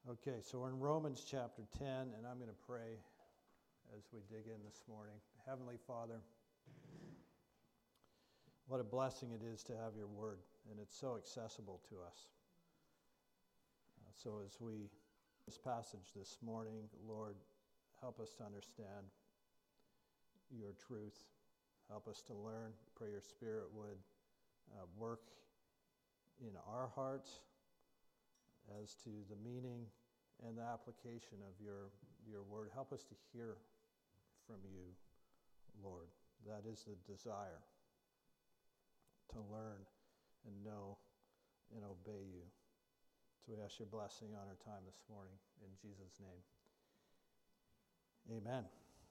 Okay, so we're in Romans chapter 10, and I'm going to pray as we dig in this morning. Heavenly Father, what a blessing it is to have your word, and it's so accessible to us. So as we this passage this morning, Lord, help us to understand your truth. Help us to learn. Pray your Spirit would work in our hearts as to the meaning and the application of your word. Help us to hear from you, Lord. That is the desire, to learn and know and obey you. So we ask your blessing on our time this morning. In Jesus' name, amen.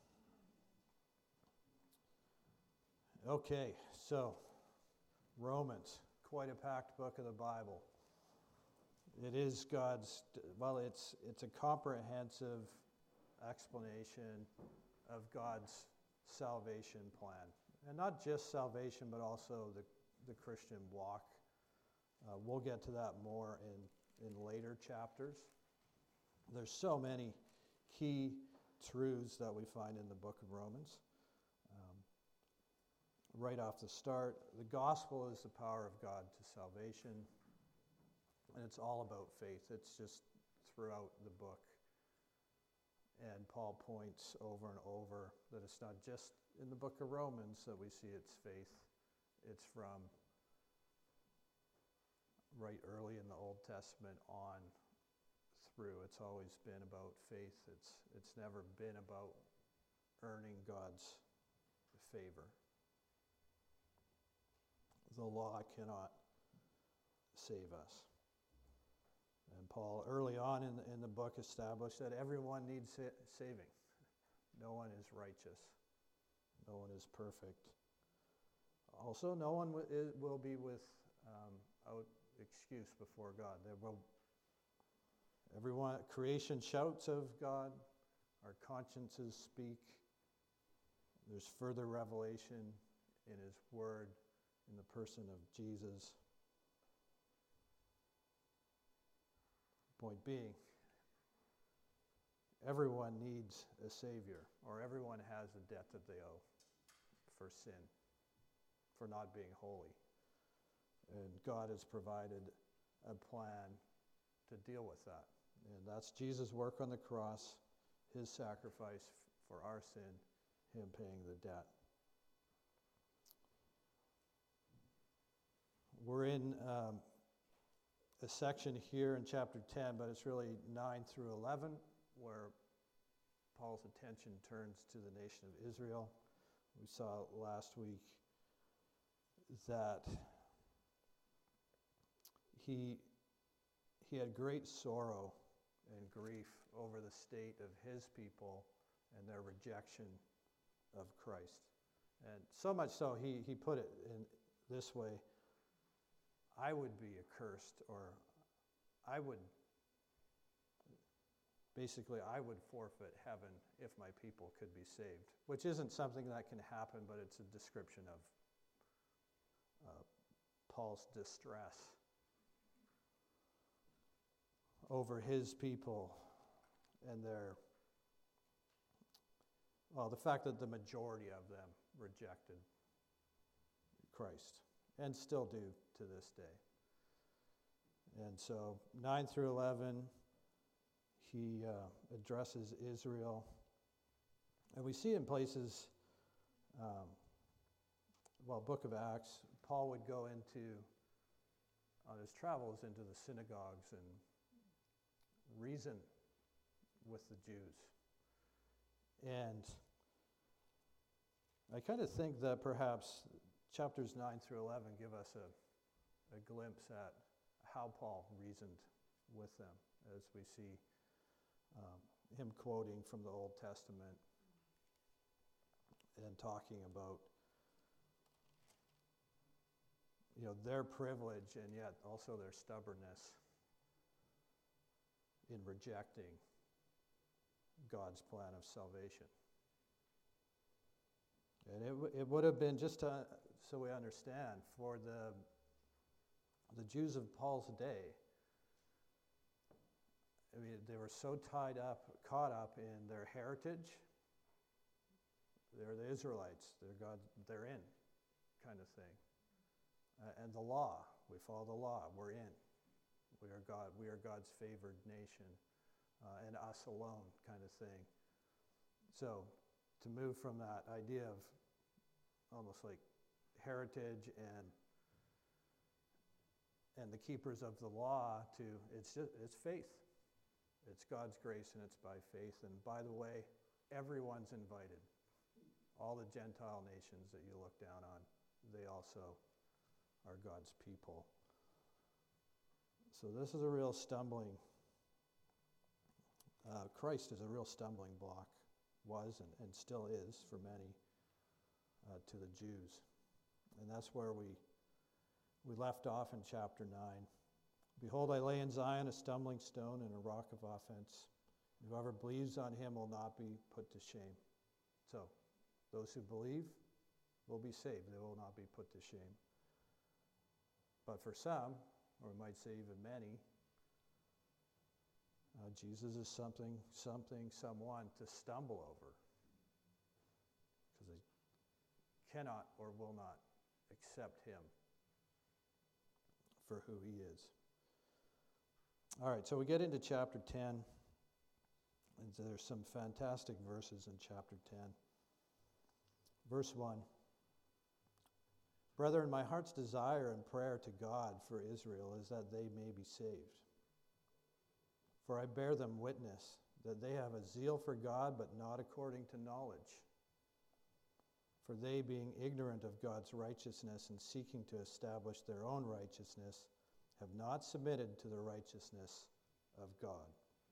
Okay, so Romans, quite a packed book of the Bible. It is God's, it's a comprehensive explanation of God's salvation plan. And not just salvation, but also the Christian walk. We'll get to that more in later chapters. There's so many key truths that we find in the book of Romans. Right off the start, the gospel is the power of God to salvation. And it's all about faith. It's just throughout the book. And Paul points over and over that it's not just in the book of Romans that we see its faith. It's from right early in the Old Testament on through. It's always been about faith. It's never been about earning God's favor. The law cannot save us. And Paul, early on in the book, established that everyone needs saving. No one is righteous. No one is perfect. Also, no one will be without excuse before God. Everyone, creation shouts of God. Our consciences speak. There's further revelation in His Word, in the person of Jesus. Point being, everyone needs a Savior, or everyone has a debt that they owe for sin, for not being holy. And God has provided a plan to deal with that. And that's Jesus' work on the cross, His sacrifice for our sin, Him paying the debt. We're in a section here in chapter 10, but it's really 9 through 11, where Paul's attention turns to the nation of Israel. We saw last week that he had great sorrow and grief over the state of his people and their rejection of Christ. And so much so, he put it in this way: I would be accursed, or I would forfeit heaven if my people could be saved, which isn't something that can happen, but it's a description of Paul's distress over his people and the fact that the majority of them rejected Christ. And still do to this day. And so 9 through 11, he addresses Israel. And we see in places, Book of Acts, Paul would go on his travels into the synagogues and reason with the Jews. And I kind of think that perhaps chapters 9 through 11 give us a glimpse at how Paul reasoned with them, as we see him quoting from the Old Testament and talking about their privilege and yet also their stubbornness in rejecting God's plan of salvation. And it would have been, just so we understand, for the Jews of Paul's day, it mean, they were so caught up in their heritage. They're the Israelites. They're in, kind of thing. And the law. We follow the law. We're in. We are God's favored nation, and us alone, kind of thing. So, to move from that idea of almost like heritage and the keepers of the law to it's faith. It's God's grace and it's by faith. And by the way, everyone's invited. All the Gentile nations that you look down on, they also are God's people. So this is a real stumbling. Christ is a real stumbling block, was and still is for many, to the Jews. And that's where we left off in chapter 9. Behold, I lay in Zion a stumbling stone and a rock of offense. Whoever believes on him will not be put to shame. So, those who believe will be saved. They will not be put to shame. But for some, or we might say even many, Jesus is someone to stumble over. Because they cannot or will not accept him for who he is. All right, so we get into chapter 10, and there's some fantastic verses in chapter 10. Verse 1. Brethren, my heart's desire and prayer to God for Israel is that they may be saved. For I bear them witness that they have a zeal for God, but not according to knowledge. For they, being ignorant of God's righteousness and seeking to establish their own righteousness, have not submitted to the righteousness of God.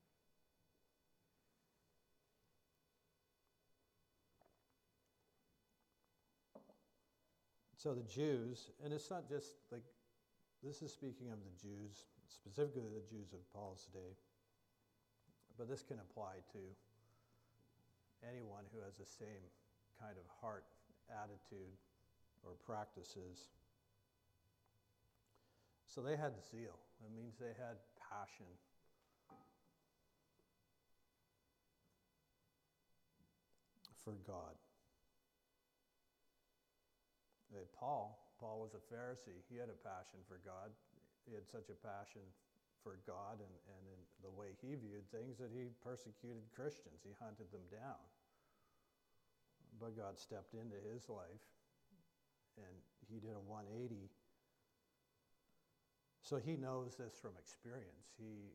So the Jews, and it's not just like, this is speaking of the Jews, specifically the Jews of Paul's day, but this can apply to anyone who has the same kind of heart, attitude, or practices. So they had zeal. It means they had passion. For God. Paul was a Pharisee. He had a passion for God. He had such a passion for God and in the way he viewed things that he persecuted Christians. He hunted them down. But God stepped into his life and he did a 180. So he knows this from experience. He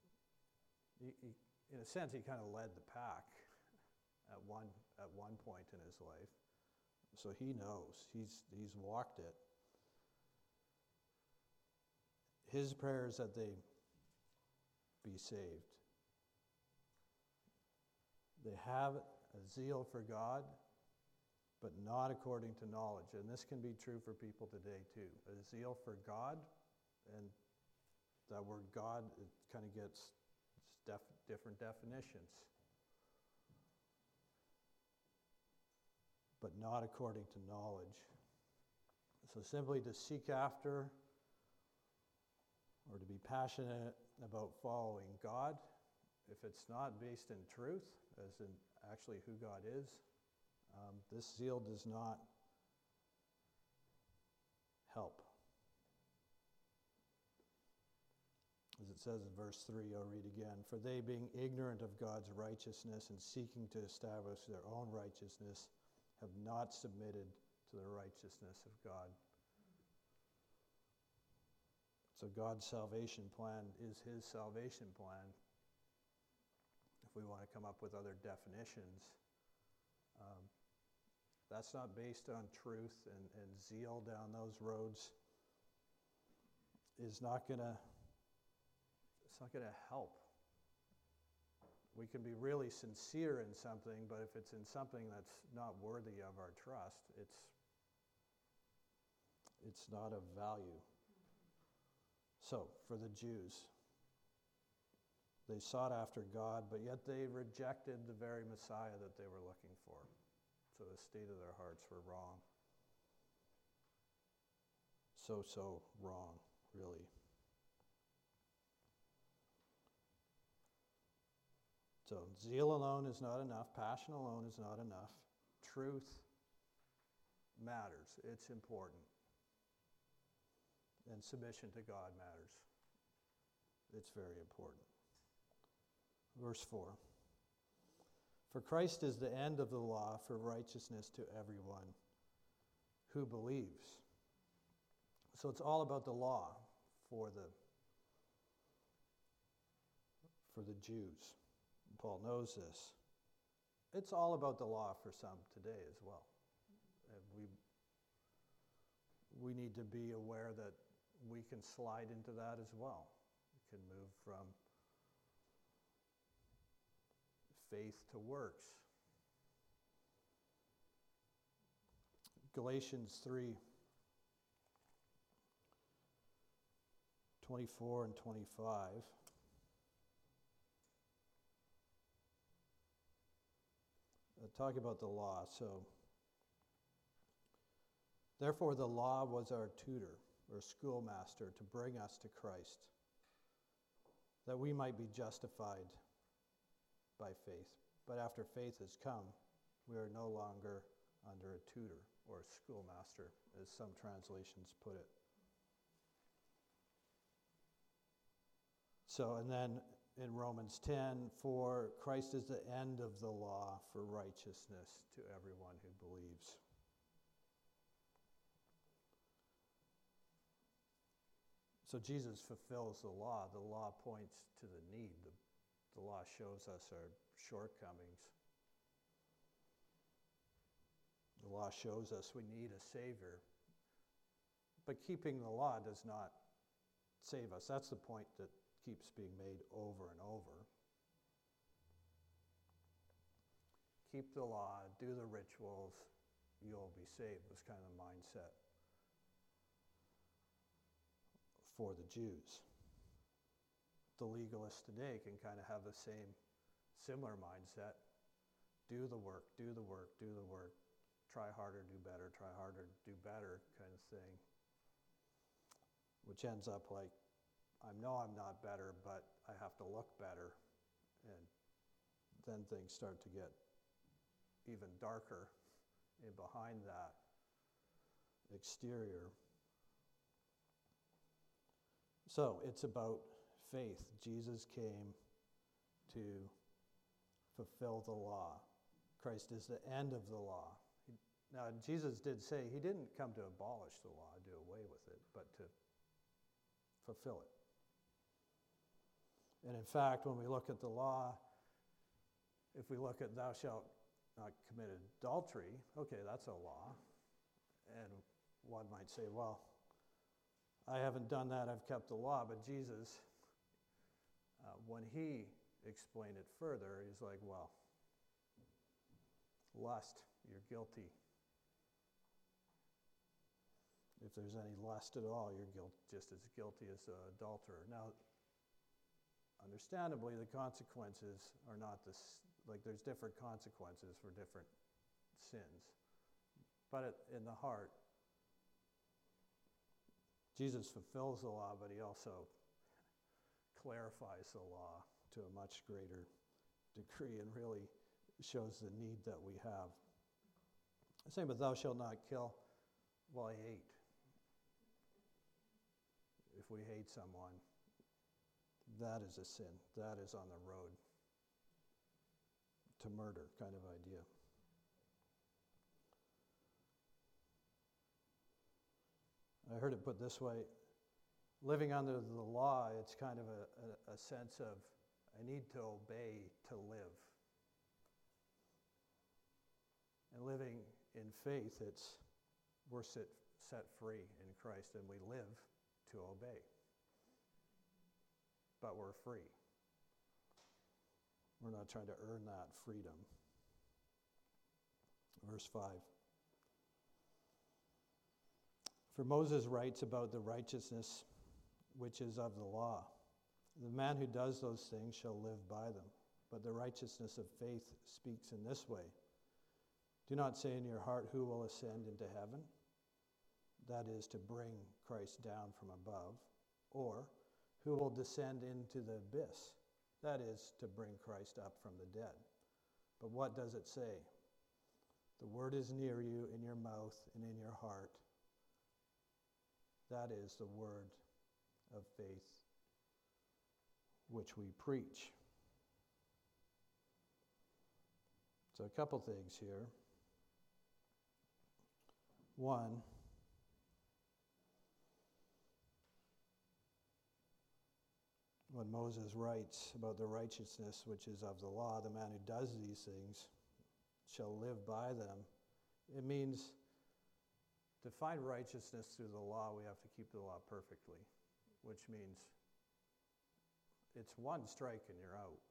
in a sense, he kind of led the pack at one point in his life. So he knows. He's walked it. His prayer is that they be saved. They have a zeal for God, but not according to knowledge. And this can be true for people today too. A zeal for God, and that word God, it kind of gets different definitions. But not according to knowledge. So simply to seek after or to be passionate about following God, if it's not based in truth, as in actually who God is, this zeal does not help. As it says in verse 3, I'll read again. For they, being ignorant of God's righteousness and seeking to establish their own righteousness, have not submitted to the righteousness of God. So God's salvation plan is his salvation plan. If we want to come up with other definitions, that's not based on truth, and zeal down those roads is not going to help. We can be really sincere in something, but if it's in something that's not worthy of our trust, it's not of value. So, for the Jews, they sought after God, but yet they rejected the very Messiah that they were looking for. So the state of their hearts were wrong. So wrong, really. So zeal alone is not enough. Passion alone is not enough. Truth matters. It's important. And submission to God matters. It's very important. Verse 4. For Christ is the end of the law for righteousness to everyone who believes. So it's all about the law for the Jews. Paul knows this. It's all about the law for some today as well. And we need to be aware that we can slide into that as well. We can move from faith to works. Galatians 3, 24 and 25. Talk about the law. So, therefore the law was our tutor or schoolmaster to bring us to Christ, that we might be justified by faith. But after faith has come, we are no longer under a tutor or a schoolmaster, as some translations put it. So, and then in Romans 10, for Christ is the end of the law for righteousness to everyone who believes. So Jesus fulfills the law. The law points to the need. The law shows us our shortcomings. The law shows us we need a Savior. But keeping the law does not save us. That's the point that keeps being made over and over. Keep the law, do the rituals, you'll be saved, was kind of the mindset for the Jews. The legalists today can kind of have the similar mindset. Do the work, do the work, do the work. Try harder, do better, try harder, do better kind of thing. Which ends up like, I know I'm not better, but I have to look better. And then things start to get even darker in behind that exterior. So it's about faith. Jesus came to fulfill the law. Christ is the end of the law. Now, Jesus did say he didn't come to abolish the law, do away with it, but to fulfill it. And in fact, when we look at the law, if we look at thou shalt not commit adultery, okay, that's a law. And one might say, well, I haven't done that, I've kept the law. But Jesus, when he explained it further, he's like, well, lust, you're guilty. If there's any lust at all, you're just as guilty as an adulterer. Now, understandably, the consequences are not like there's different consequences for different sins. But in the heart, Jesus fulfills the law, but he also clarifies the law to a much greater degree and really shows the need that we have. Same with thou shalt not kill. Well, I hate. If we hate someone, that is a sin. That is on the road to murder kind of idea. I heard it put this way. Living under the law, it's kind of a sense of, I need to obey to live. And living in faith, we're set free in Christ and we live to obey. But we're free. We're not trying to earn that freedom. Verse 5. For Moses writes about the righteousness which is of the law. The man who does those things shall live by them. But the righteousness of faith speaks in this way. Do not say in your heart, who will ascend into heaven? That is to bring Christ down from above. Or, who will descend into the abyss? That is to bring Christ up from the dead. But what does it say? The word is near you, in your mouth and in your heart. That is the word of faith which we preach. So a couple things here. One, when Moses writes about the righteousness which is of the law, the man who does these things shall live by them. It means to find righteousness through the law, we have to keep the law perfectly, which means it's one strike and you're out.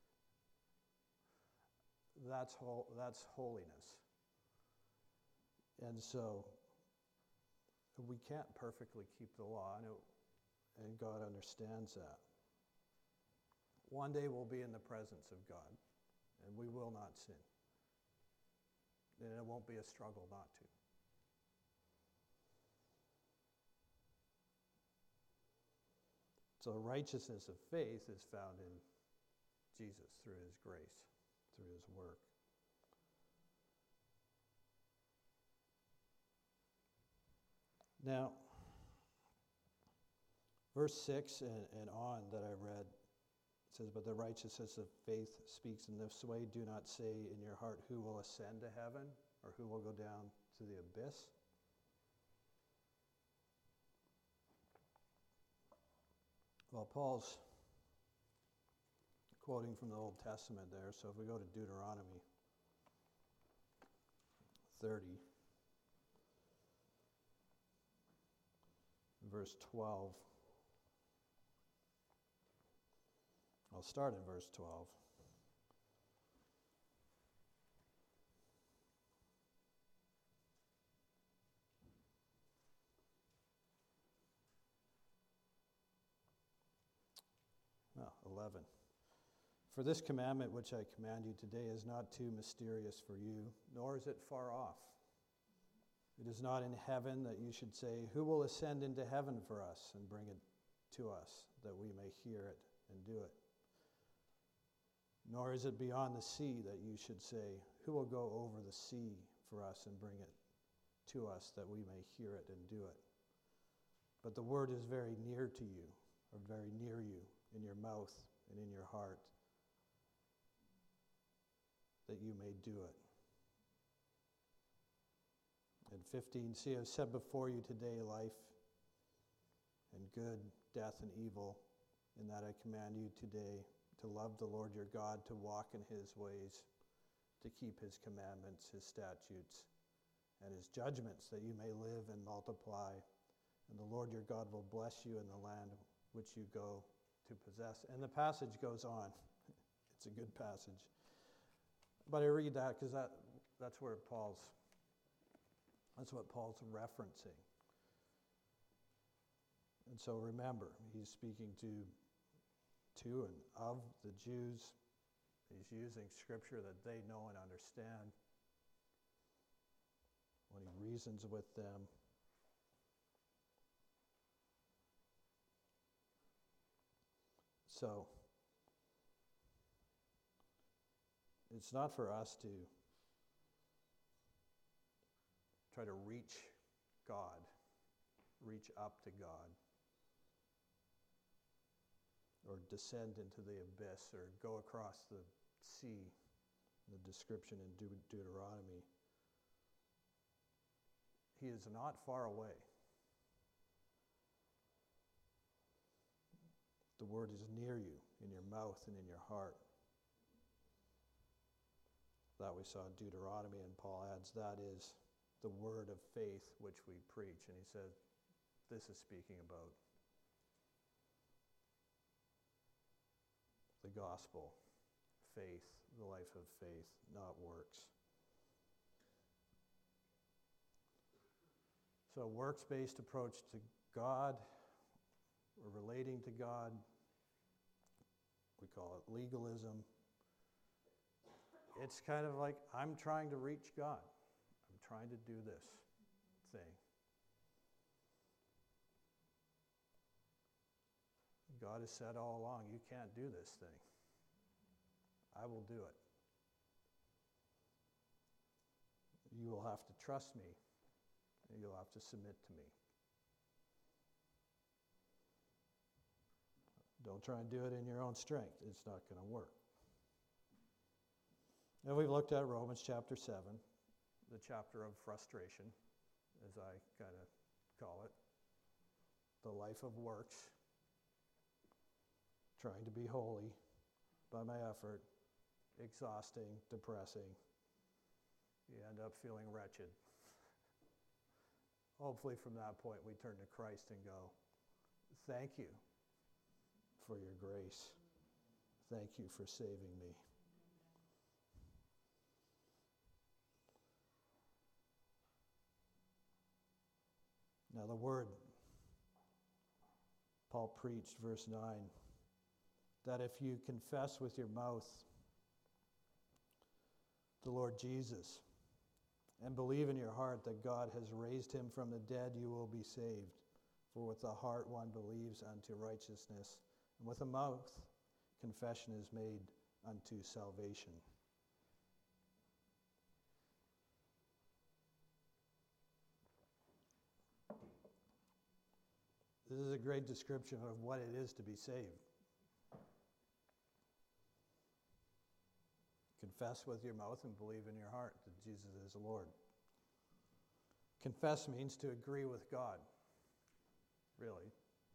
That's holiness. And so we can't perfectly keep the law, and God understands that. One day we'll be in the presence of God, and we will not sin. And it won't be a struggle not to. So the righteousness of faith is found in Jesus through his grace, through his work. Now, verse 6 and on that I read, it says, but the righteousness of faith speaks in this way. Do not say in your heart, who will ascend to heaven, or who will go down to the abyss. Well, Paul's quoting from the Old Testament there, so if we go to Deuteronomy 30, verse 12. I'll start in verse 12. Well, 11. For this commandment which I command you today is not too mysterious for you, nor is it far off. It is not in heaven that you should say, who will ascend into heaven for us and bring it to us, that we may hear it and do it? Nor is it beyond the sea that you should say, who will go over the sea for us and bring it to us, that we may hear it and do it? But the word is very near to you, or very near you, in your mouth and in your heart, that you may do it. And 15, see, I've set before you today life and good, death and evil, in that I command you today to love the Lord your God, to walk in his ways, to keep his commandments, his statutes, and his judgments, that you may live and multiply. And the Lord your God will bless you in the land which you go to possess. And the passage goes on. It's a good passage. But I read that because that's what Paul's referencing. And so remember, he's speaking to and of the Jews. He's using scripture that they know and understand when he reasons with them. So, it's not for us to try to reach God, reach up to God, or descend into the abyss, or go across the sea, the description in Deuteronomy. He is not far away. The word is near you, in your mouth and in your heart. That we saw in Deuteronomy, and Paul adds that is the word of faith which we preach. And he said, this is speaking about the gospel, faith, the life of faith, not works. So a works-based approach to God, or relating to God, we call it legalism. It's kind of like, I'm trying to reach God. I'm trying to do this thing. God has said all along, you can't do this thing. I will do it. You will have to trust me, and you'll have to submit to me. Don't try and do it in your own strength. It's not going to work. And we've looked at Romans chapter 7, the chapter of frustration, as I kind of call it. The life of works, trying to be holy by my effort, exhausting, depressing. You end up feeling wretched. Hopefully from that point we turn to Christ and go, thank you for your grace. Thank you for saving me. Now the word Paul preached, verse 9, that if you confess with your mouth the Lord Jesus and believe in your heart that God has raised him from the dead, you will be saved. For with the heart one believes unto righteousness, and with the mouth confession is made unto salvation. This is a great description of what it is to be saved. Confess with your mouth and believe in your heart that Jesus is Lord. Confess means to agree with God, really.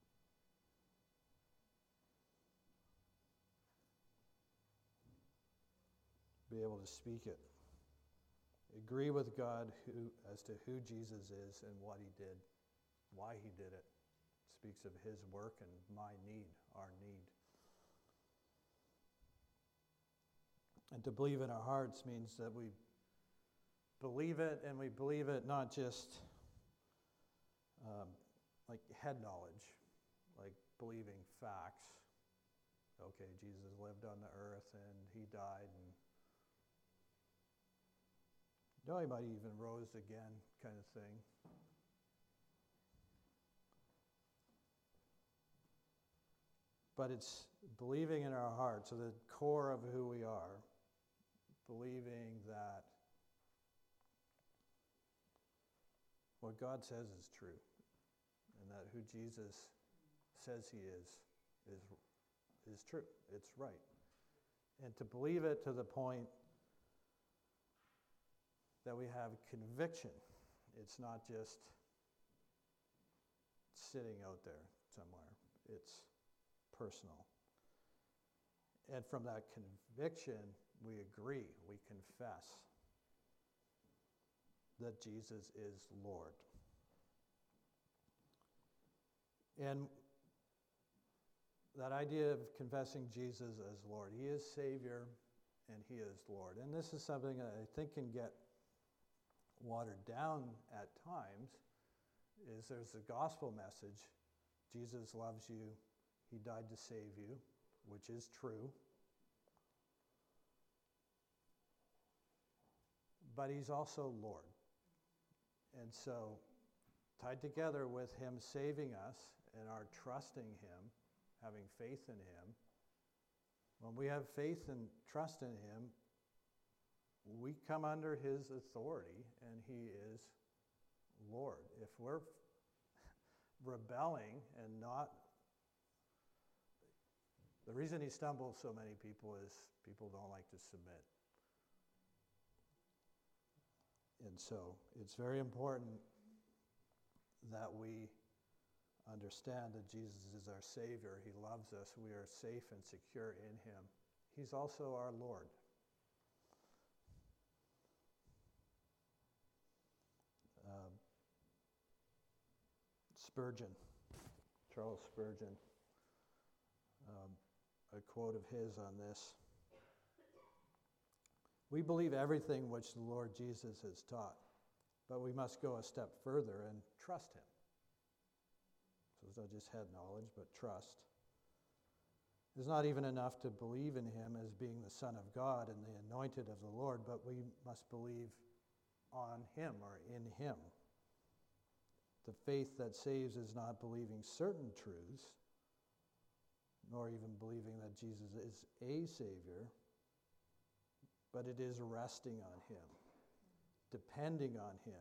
Be able to speak it. Agree with God as to who Jesus is and what he did, why he did it. Speaks of his work and my need, our need. And to believe in our hearts means that we believe it, and we believe it not just like head knowledge, like believing facts. Okay, Jesus lived on the earth and he died, and he might even rose again, kind of thing. But it's believing in our hearts, so the core of who we are, believing that what God says is true, and that who Jesus says he is true. It's right. And to believe it to the point that we have conviction. It's not just sitting out there somewhere. It's personal. And from that conviction, we agree, we confess that Jesus is Lord. And that idea of confessing Jesus as Lord, he is Savior and he is Lord. And this is something that I think can get watered down at times, is there's the gospel message. Jesus loves you. He died to save you, which is true. But he's also Lord. And so, tied together with him saving us and our trusting him, having faith in him, when we have faith and trust in him, we come under his authority and he is Lord. If we're rebelling and not... The reason he stumbles so many people is people don't like to submit. And so it's very important that we understand that Jesus is our Savior. He loves us. We are safe and secure in him. He's also our Lord. Spurgeon, Charles Spurgeon, a quote of his on this. We believe everything which the Lord Jesus has taught, but we must go a step further and trust him. So it's not just head knowledge, but trust. It's not even enough to believe in him as being the Son of God and the anointed of the Lord, but we must believe on him or in him. The faith that saves is not believing certain truths, nor even believing that Jesus is a Savior, but it is resting on him, depending on him,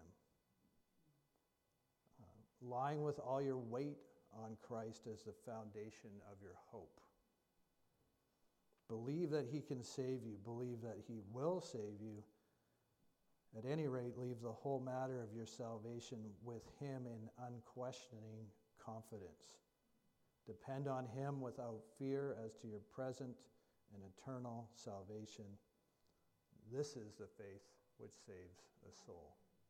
lying with all your weight on Christ as the foundation of your hope. Believe that he can save you. Believe that he will save you. At any rate, leave the whole matter of your salvation with him in unquestioning confidence. Depend on him without fear as to your present and eternal salvation. This is the faith which saves a soul.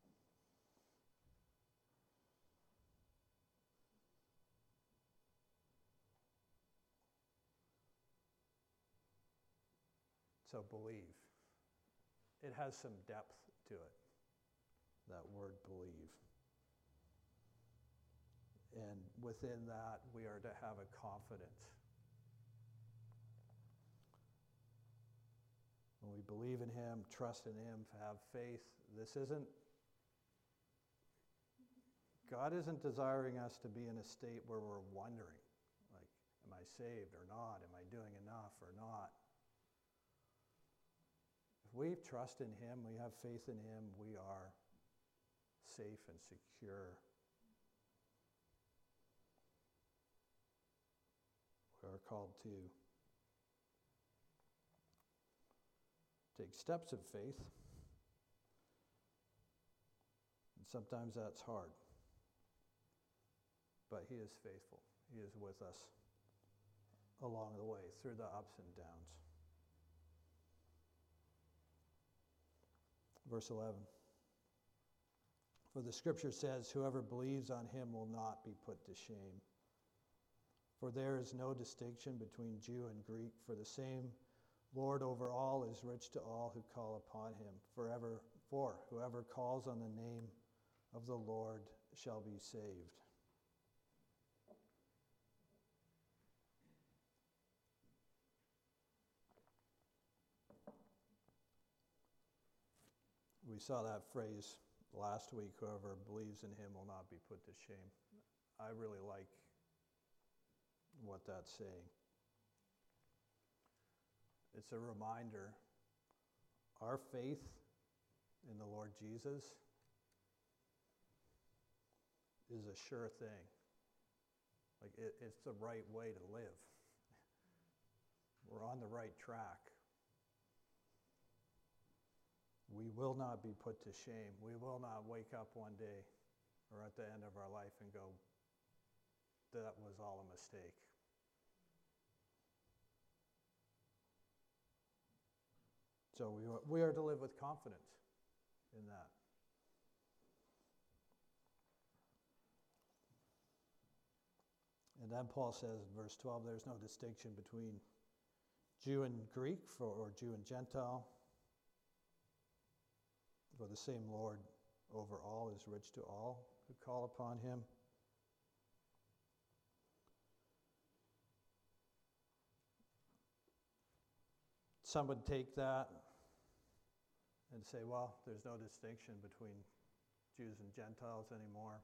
So believe. It has some depth to it, that word believe. And within that, we are to have a confidence. When we believe in him, trust in him, have faith, God isn't desiring us to be in a state where we're wondering, like, am I saved or not? Am I doing enough or not? If we trust in him, we have faith in him, we are safe and secure. We are called to take steps of faith. And sometimes that's hard. But he is faithful. He is with us along the way, through the ups and downs. Verse 11. For the scripture says, whoever believes on him will not be put to shame. For there is no distinction between Jew and Greek, for the same Lord over all is rich to all who call upon him. For whoever calls on the name of the Lord shall be saved. We saw that phrase last week, whoever believes in him will not be put to shame. I really like what that's saying. It's a reminder, our faith in the Lord Jesus is a sure thing. Like it's the right way to live. We're on the right track. We will not be put to shame. We will not wake up one day or at the end of our life and go, that was all a mistake. So we are to live with confidence in that. And then Paul says in verse 12, there's no distinction between Jew and Greek or Jew and Gentile. For the same Lord over all is rich to all who call upon him. Some would take that and say, well, there's no distinction between Jews and Gentiles anymore.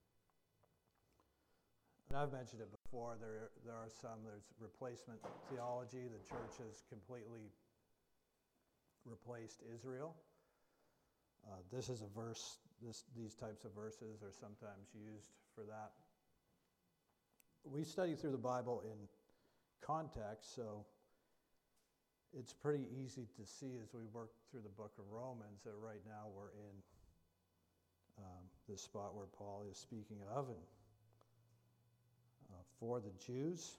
And I've mentioned it before, there's replacement theology. The church has completely replaced Israel. This is a verse, these types of verses are sometimes used for that. We study through the Bible in context, so it's pretty easy to see as we work through the book of Romans that right now we're in this spot where Paul is speaking of and for the Jews,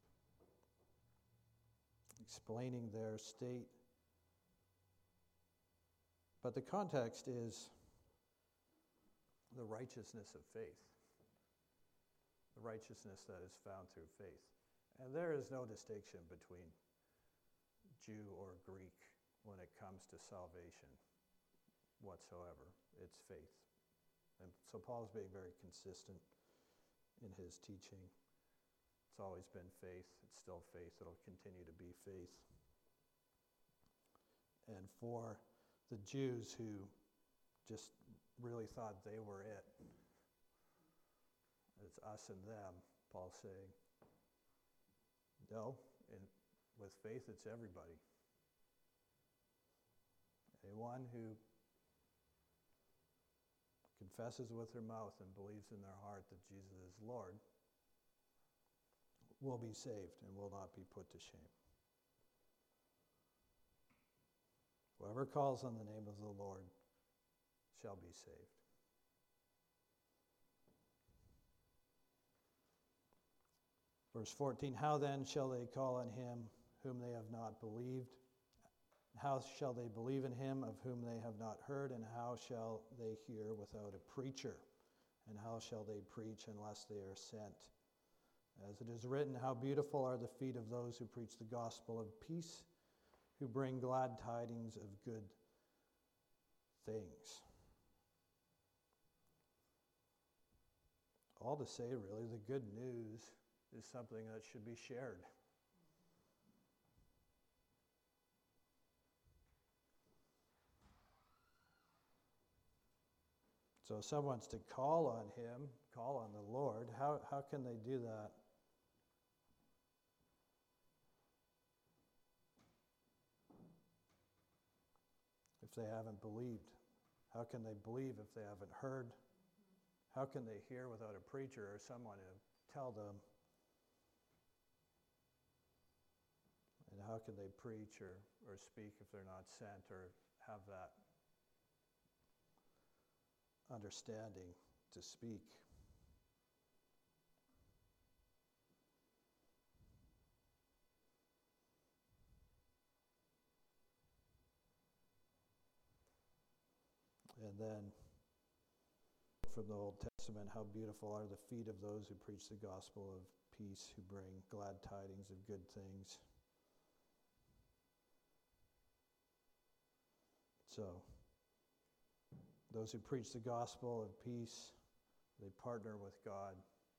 explaining their state. But the context is the righteousness of faith, the righteousness that is found through faith. And there is no distinction between Jew or Greek when it comes to salvation whatsoever. It's faith. And so Paul's being very consistent in his teaching. It's always been faith. It's still faith. It'll continue to be faith. And for the Jews who just really thought they were it, it's us and them, Paul's saying, no, with faith it's everybody. One who confesses with their mouth and believes in their heart that Jesus is Lord will be saved and will not be put to shame. Whoever calls on the name of the Lord shall be saved. Verse 14, how then shall they call on him whom they have not believed? How shall they believe in him of whom they have not heard? And how shall they hear without a preacher? And how shall they preach unless they are sent? As it is written, how beautiful are the feet of those who preach the gospel of peace, who bring glad tidings of good things. All to say, really, the good news is something that should be shared. So if someone's to call on him, call on the Lord, how can they do that? If they haven't believed. How can they believe if they haven't heard? How can they hear without a preacher or someone to tell them? And how can they preach or speak if they're not sent or have that understanding to speak? And then from the Old Testament, how beautiful are the feet of those who preach the gospel of peace, who bring glad tidings of good things. So, those who preach the gospel of peace, they partner with God.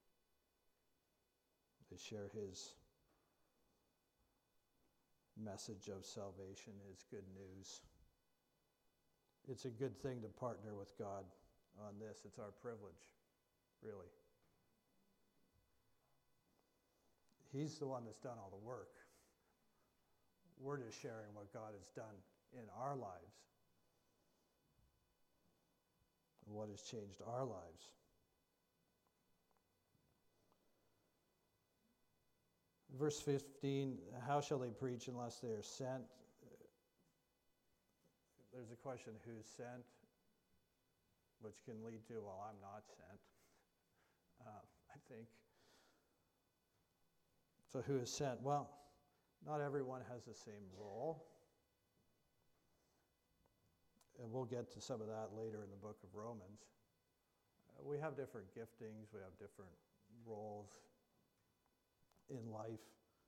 They share his message of salvation, his good news. It's a good thing to partner with God on this. It's our privilege, really. He's the one that's done all the work. We're just sharing what God has done in our lives and what has changed our lives. Verse 15, how shall they preach unless they are sent? There's a question, who's sent? Which can lead to, well, I'm not sent, I think. So who is sent? Well, not everyone has the same role. And we'll get to some of that later in the book of Romans. We have different giftings. We have different roles in life.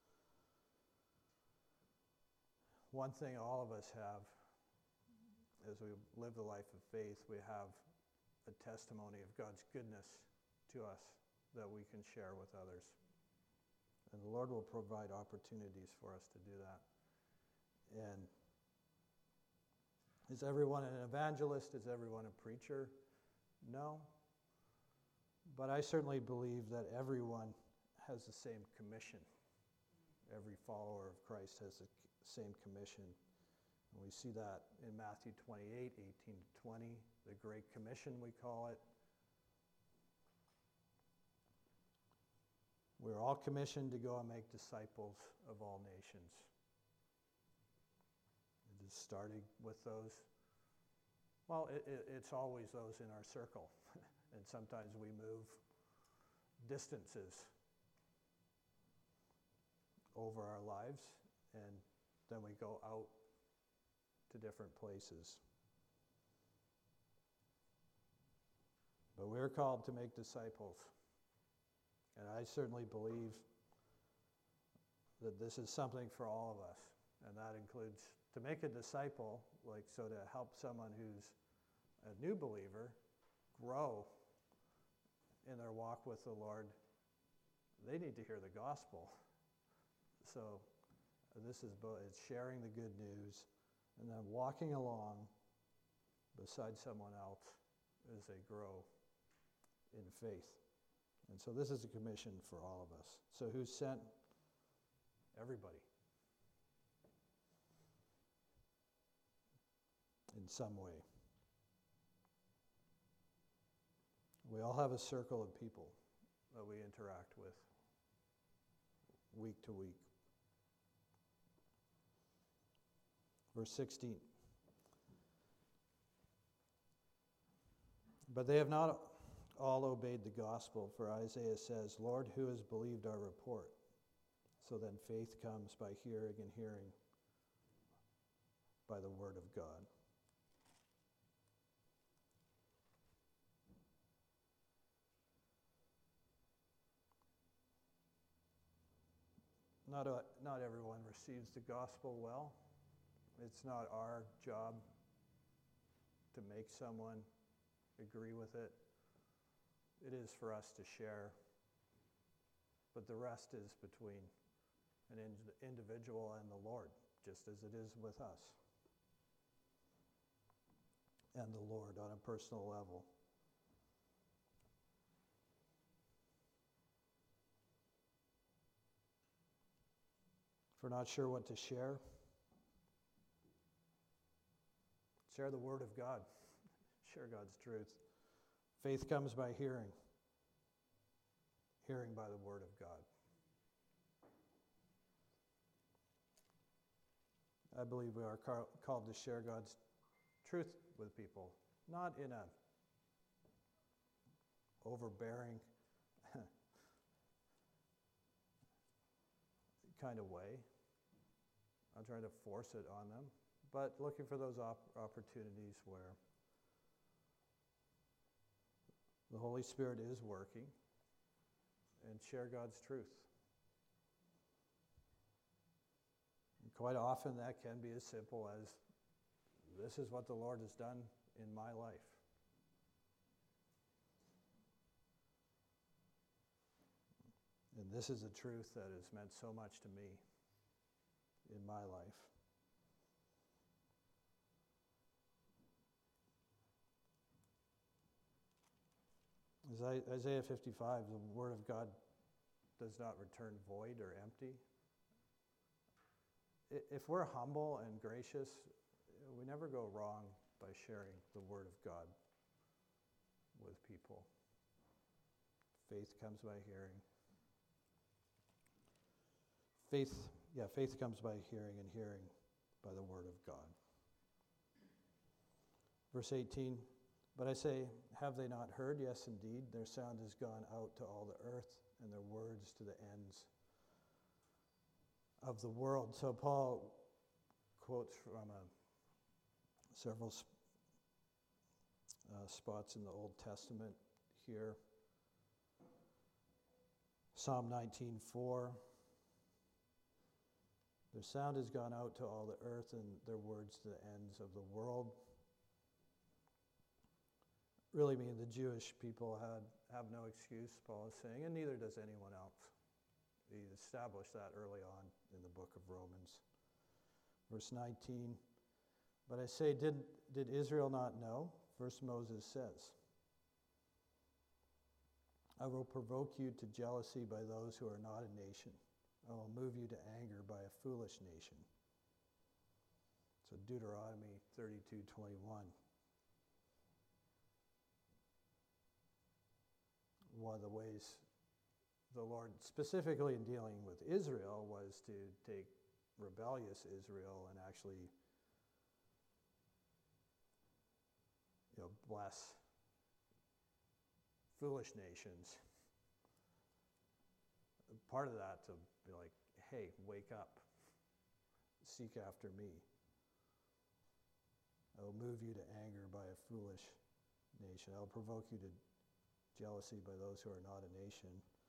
One thing all of us have, as we live the life of faith, we have a testimony of God's goodness to us that we can share with others. And the Lord will provide opportunities for us to do that. And is everyone an evangelist? Is everyone a preacher? No. But I certainly believe that everyone has the same commission. Every follower of Christ has the same commission. And we see that in Matthew 28, 18 to 20, the Great Commission we call it. We're all commissioned to go and make disciples of all nations. It is starting with those. Well, it's always those in our circle. And sometimes we move distances over our lives, and then we go out to different places. But we're called to make disciples. And I certainly believe that this is something for all of us. And that includes to make a disciple, so to help someone who's a new believer grow in their walk with the Lord, they need to hear the gospel. So this is both, it's sharing the good news and then walking along beside someone else as they grow in faith. And so this is a commission for all of us. So who's sent? Everybody. in some way. We all have a circle of people that we interact with week to week. Verse 16. But they have not all obeyed the gospel, for Isaiah says, Lord, who has believed our report? So then faith comes by hearing, and hearing by the word of God. Not everyone receives the gospel well. It's not our job to make someone agree with it. It is for us to share. But the rest is between an individual and the Lord, just as it is with us and the Lord on a personal level. If we're not sure what to share the word of God. Share God's truth. Faith comes by hearing. Hearing by the word of God. I believe we are called to share God's truth with people, not in a overbearing kind of way. I'm trying to force it on them, but looking for those opportunities where the Holy Spirit is working, and share God's truth. And quite often that can be as simple as, this is what the Lord has done in my life. And this is a truth that has meant so much to me in my life. Isaiah 55, the word of God does not return void or empty. If we're humble and gracious, we never go wrong by sharing the word of God with people. Faith comes by hearing. Faith comes by hearing, and hearing by the word of God. Verse 18, but I say, have they not heard? Yes, indeed, their sound has gone out to all the earth, and their words to the ends of the world. So Paul quotes from several spots in the Old Testament here. Psalm 19:4. Their sound has gone out to all the earth, and their words to the ends of the world. Really mean the Jewish people have no excuse, Paul is saying, and neither does anyone else. He established that early on in the book of Romans. Verse 19, but I say, did Israel not know? First Moses says, I will provoke you to jealousy by those who are not a nation. I will move you to anger by a foolish nation. So Deuteronomy 32:21. One of the ways the Lord, specifically in dealing with Israel, was to take rebellious Israel and actually, bless foolish nations. Part of that to be like, hey, wake up, seek after me. I will move you to anger by a foolish nation. I will provoke you to jealousy by those who are not a nation.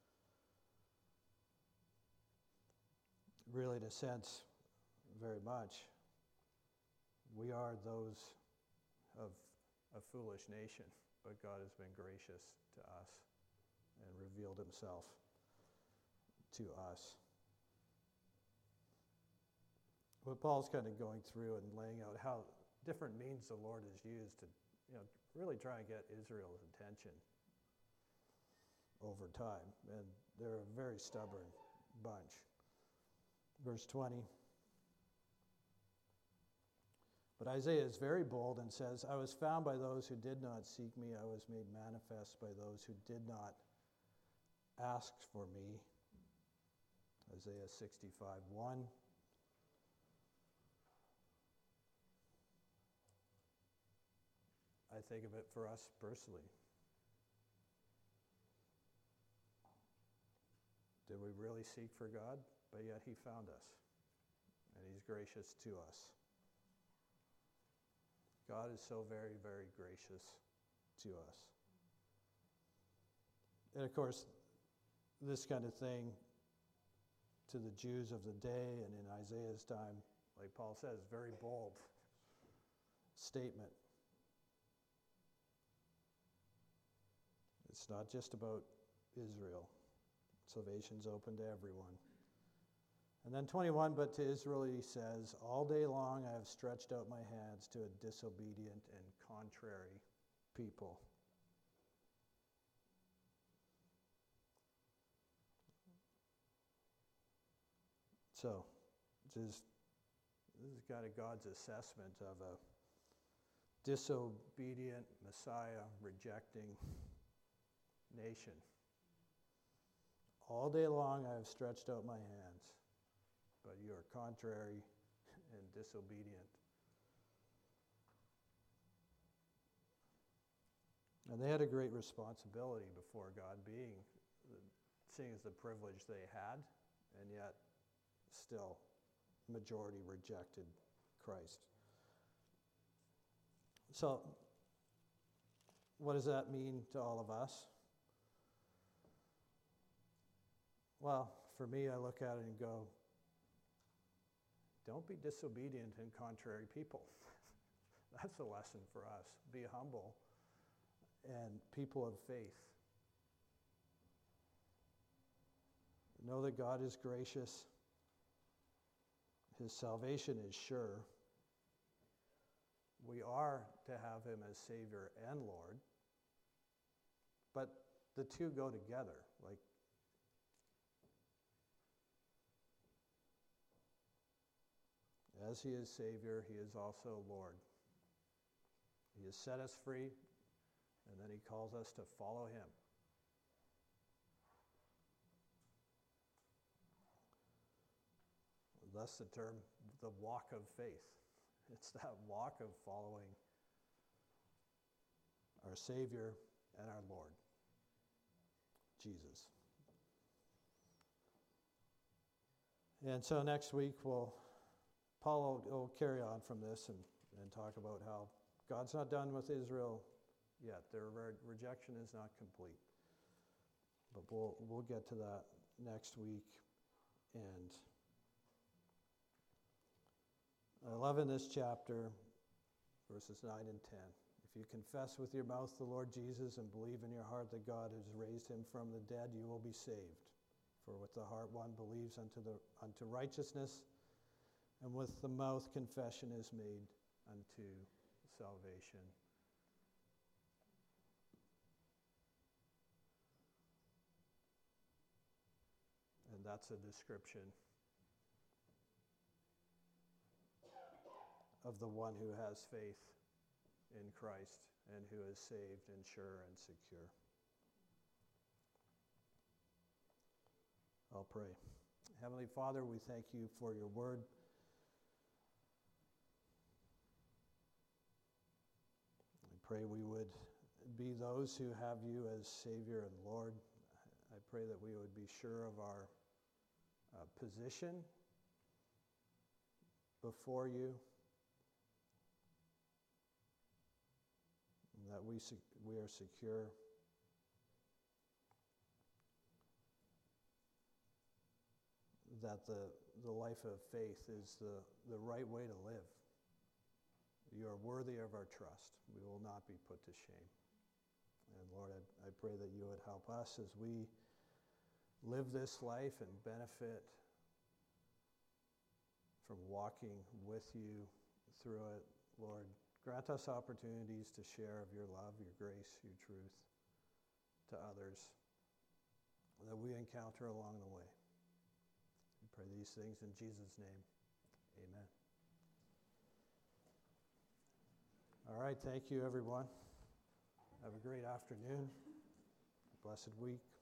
Really, in a sense, very much, we are those of a foolish nation, but God has been gracious to us and revealed himself to us. But Paul's kind of going through and laying out how different means the Lord has used to, really try and get Israel's attention over time. And they're a very stubborn bunch. Verse 20. But Isaiah is very bold and says, I was found by those who did not seek me. I was made manifest by those who did not ask for me. Isaiah 65:1. I think of it for us personally. Did we really seek for God? But yet he found us, and he's gracious to us. God is so very, very gracious to us. And of course, this kind of thing to the Jews of the day and in Isaiah's time, like Paul says, very bold statement. It's not just about Israel. Salvation's open to everyone. And then 21, but to Israel he says, all day long I have stretched out my hands to a disobedient and contrary people. So, this is kind of God's assessment of a disobedient, Messiah rejecting nation. All day long I have stretched out my hands, but you are contrary and disobedient. And they had a great responsibility before God, seeing as the privilege they had, and yet still majority rejected Christ. So, what does that mean to all of us? Well, for me, I look at it and go, don't be disobedient and contrary people. That's a lesson for us. Be humble and people of faith. Know that God is gracious. His salvation is sure. We are to have him as Savior and Lord. But the two go together. Like, as he is Savior, he is also Lord. He has set us free, and then he calls us to follow him. Thus the term, the walk of faith. It's that walk of following our Savior and our Lord, Jesus. And so next week, Paul will carry on from this and talk about how God's not done with Israel yet. Their rejection is not complete. But we'll get to that next week. And I love in this chapter, verses 9 and 10. If you confess with your mouth the Lord Jesus and believe in your heart that God has raised him from the dead, you will be saved. For with the heart one believes unto righteousness, and with the mouth confession is made unto salvation. And that's a description of the one who has faith in Christ and who is saved and sure and secure. I'll pray. Heavenly Father, we thank you for your word. I pray we would be those who have you as Savior and Lord. I pray that we would be sure of our position before you, and that we are secure. That the life of faith is the right way to live. You are worthy of our trust. We will not be put to shame. And Lord, I pray that you would help us as we live this life and benefit from walking with you through it. Lord, grant us opportunities to share of your love, your grace, your truth to others that we encounter along the way. We pray these things in Jesus' name. Amen. All right, thank you, everyone. Have a great afternoon, a blessed week.